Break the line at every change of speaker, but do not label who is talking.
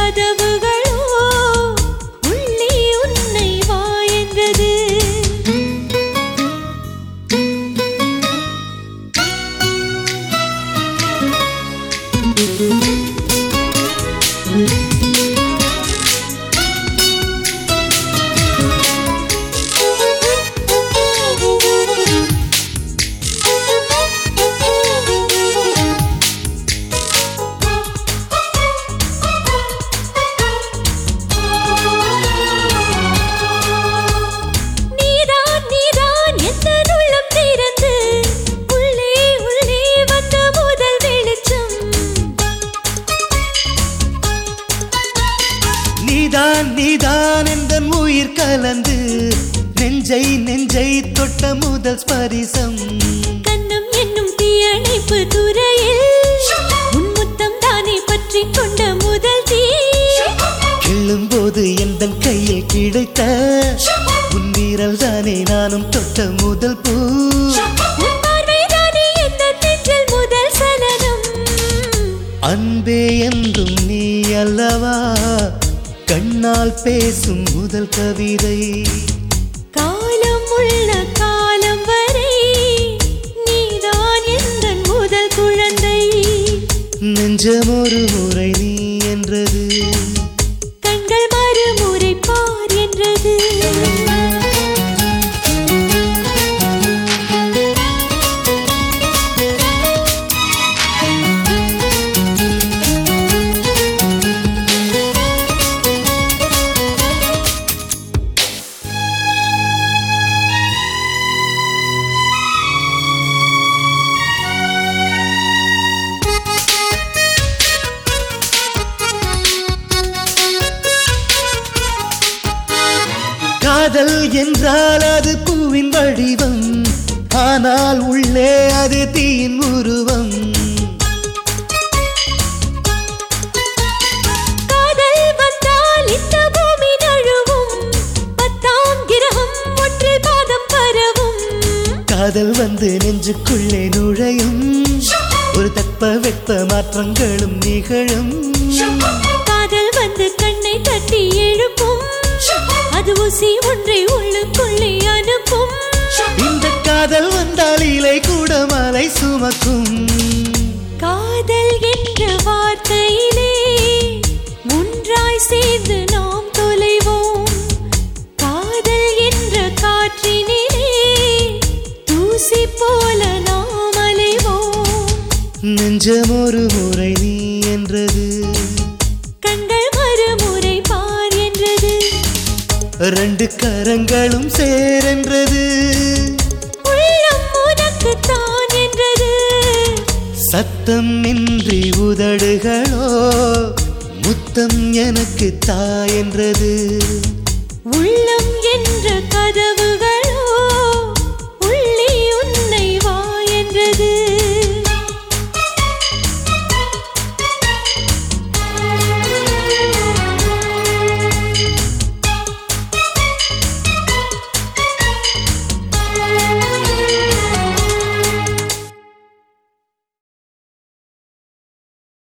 கதவுகளோ உள்ளே உன்னை வா என்றது.
நீதான் எந்தன் உயிர் கலந்து நெஞ்சை தொட்ட முதல் ஸ்பரிசம்.
கண்ணம் என்னும் தீயணைப்பு துறையில் உன் முத்தம் தானே பற்றி கொண்ட முதல் தீ.
கிள்ளும் போது எந்தன் கையில் கிடைத்த உன் வீரல் தானே நானும் தொட்ட முதல் பூ.
முதல் சலனம்
அன்பே என்றும் நீ அல்லவா கண்ணால் பேசும் முதல் கவிதை.
காலம் உள்ள காலம் வரை நீதான் எந்தன் முதல் குழந்தை.
நெஞ்சம் ஒரு முறை நீ என்றது,
கண்கள் மறுமுறை பார் என்றது.
காதல் என்றால் அது பூவின் வடிவம், ஆனால் உள்ளே அது தீயின் உருவம்.
காதல் வந்தால் இந்த பூமி நழுவும், 10ஆம் கிரகம் ஒன்றில் பாதம் பரவும்.
காதல் வந்து நெஞ்சுக்குள்ளே நுழையும், ஒரு தட்ப வெப்ப மாற்றங்களும் நிகழும்.
காதல் வந்து கண்ணை தட்டி எழுப்பும், அது ஊசி ஒன்றை உள்ளுக்குள்ளே அனுப்பும்.
இந்த காதல் வந்தால் இலை கூட மலை சுமக்கும்.
காதல் என்ற வார்த்தையிலே ஒன்றாய் சேர்ந்து நாம் தொலைவோம். காதல் என்ற காற்றினிலே தூசி போல நாம் அலைவோம்.
நெஞ்சம் ஒரு முறை நீ என்றது,
கண்கள் மறுமுறை பார் என்றது.
ரெண்டு கரங்களும் சேரென்றது,
உள்ளம் உனக்கு தான் என்றது.
சத்தம் இன்றி உதடுகளோ முத்தம் எனக்கு தா என்றது.
உள்ளம் என்ற